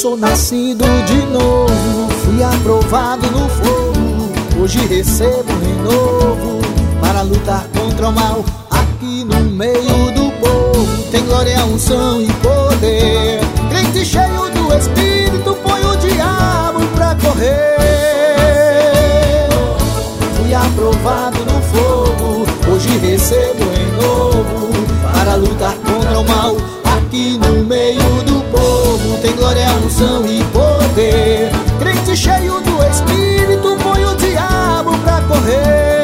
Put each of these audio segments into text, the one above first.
sou nascido de novo, fui aprovado no fogo, hoje recebo um renovo para lutar contra o mal. Aqui no meio do povo tem glória, unção e poder. Crente cheio do Espírito, põe o diabo pra correr. Fui aprovado no fogo, hoje recebo um renovo para lutar contra o mal. Aqui no meio do povo tem glória, unção e poder. Crente cheio do Espírito, põe o diabo pra correr.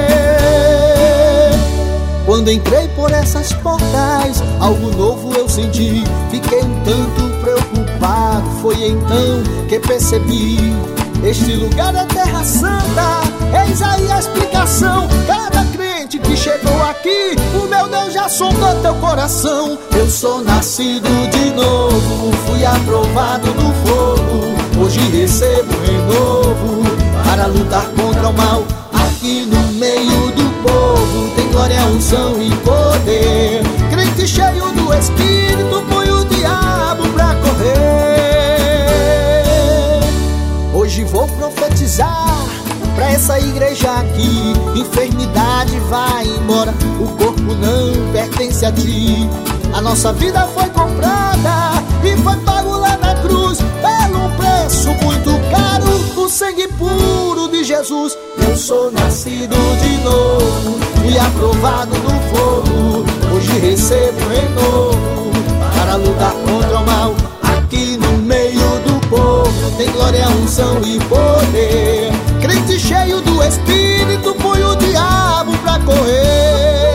Quando entrei por essas portas, algo novo eu senti. Fiquei um tanto preocupado, foi então que percebi: este lugar é terra santa, eis aí a explicação. Cada crente que chegou aqui, o meu Deus já sondou teu coração. Eu sou nascido de novo, fui aprovado no fogo, hoje recebo renovo para lutar contra o mal. Aqui no meio do povo tem glória, unção e poder. Crente cheio do Espírito, põe o diabo pra correr. Hoje vou profetizar pra essa igreja aqui: enfermidade vai embora, o corpo não pertence a ti. A nossa vida foi comprada e foi pago lá na cruz pelo preço muito caro, o sangue puro de Jesus. Eu sou nascido de novo, fui aprovado no fogo, hoje recebo renovo para lutar contra o mal. Aqui no meio do povo tem glória, unção e poder. Crente cheio do Espírito, põe o diabo pra correr.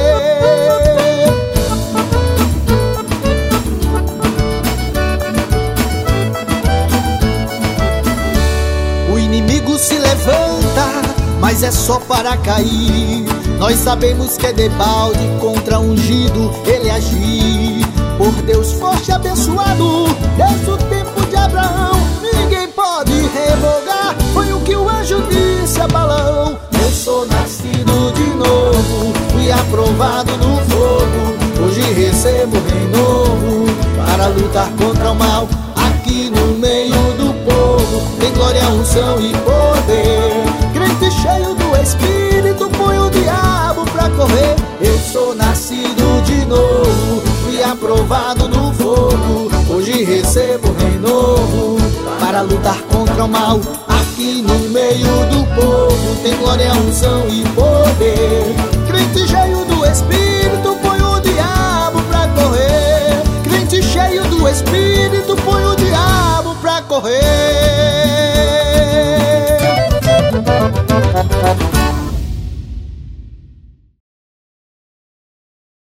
O inimigo se levanta, mas é só para cair. Nós sabemos que é debalde contra ungido ele agir. Por Deus forte e abençoado, desde o tempo de Abraão, ninguém pode revogar. Foi o que o anjo disse a Balaão. Eu sou nascido de novo, fui aprovado no fogo, hoje recebo renovo para lutar contra o mal. Aqui no meio do povo tem glória, unção e poder. Crente cheio do Espírito, põe o diabo pra correr. Eu sou nascido de novo, fui aprovado no fogo, hoje recebo renovo para lutar contra o mal. Aqui no meio do povo tem glória, unção e poder.